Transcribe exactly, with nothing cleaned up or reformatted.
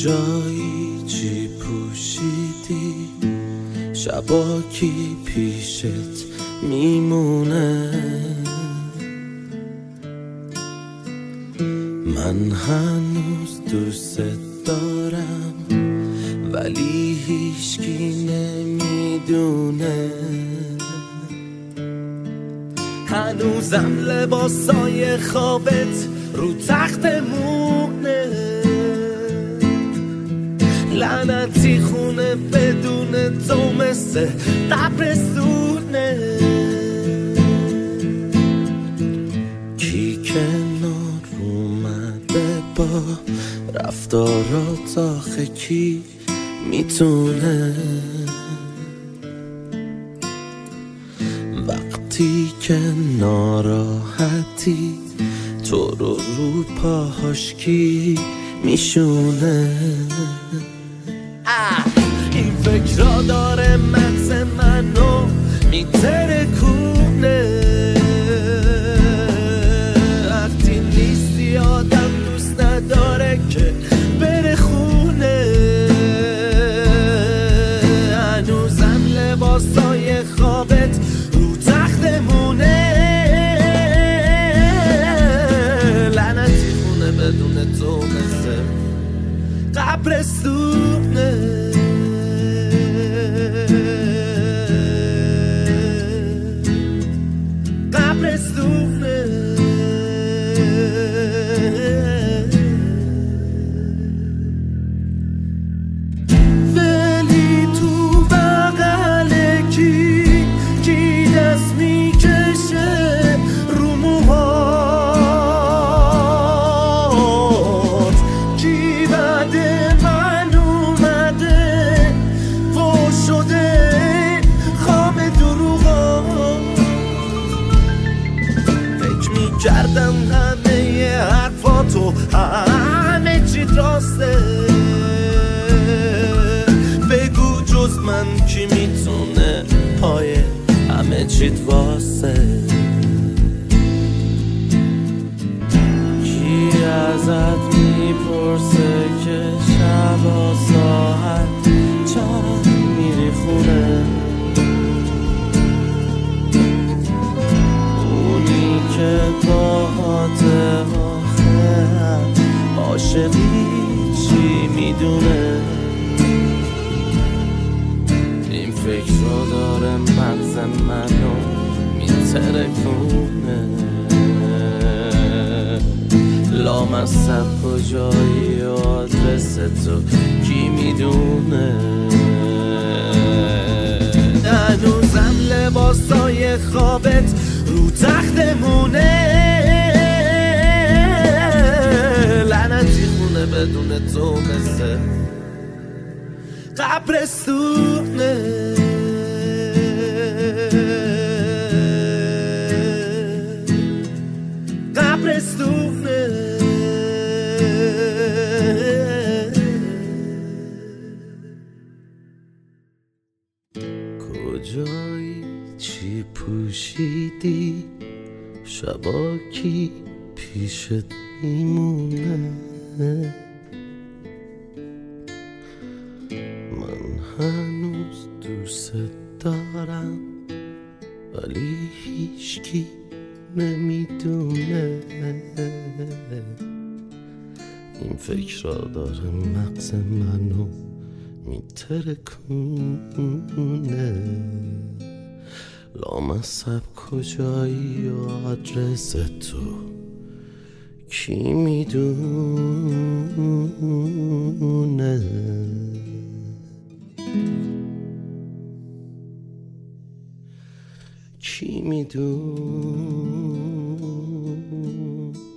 کجایی چی پوشیدی شبا کی پیشت میمونه من هنوز دوست دارم ولی هیچکی نمیدونه هنوزم لباسای خوابت رو تختمونه لعنتی خونه بدون تو مثل قبرستونه کی کنار اومده با رفتارات آخه کی میتونه وقتی که ناراحتی تو رو رو پاهاش کی میشونه این فکر را داره مغز منو میترکونه وقتی نیستی آدم دوست نداره که بره خونه هنوزم لباسای خوابت رو تختمونه لعنتی خونه بدون تو مثل قبرستونه کردم همه حرفاتو همه چی راسته بگو جز من کی میتونه پای همه چیت واسه کی ازت میپرسه که شبا ساعت چند میری خونه که باهات آخر عاشقی چی میدونه این فکر رو داره مغز منو میترکونه لامصب کجایی و آدرس تو کی میدونه هنوزم لباسای خوابت رو تختمونه لعنتی خونه بدون تو مثل قبرستونه قبرستونه کجایی چی پوشیدی شبا کی پیشت میمونه من هنوز دوست دارم ولی هیچکی نمیدونه این فکر را داره مغز منو میترکونه لامصب کجایی و آدرس تو کی میدونه کی میدونه